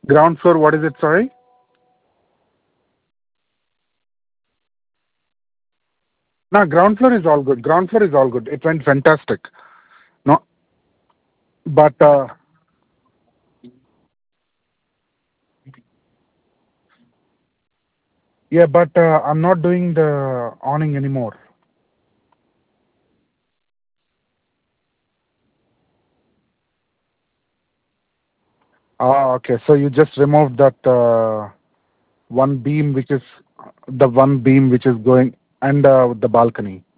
Ground floor, what is it? Sorry. No, ground floor is all good. Ground floor is all good. It went fantastic. No, but yeah, but I'm not doing the awning anymore. Ah, okay. So you just removed that one beam, which is the one beam which is going, and the balcony.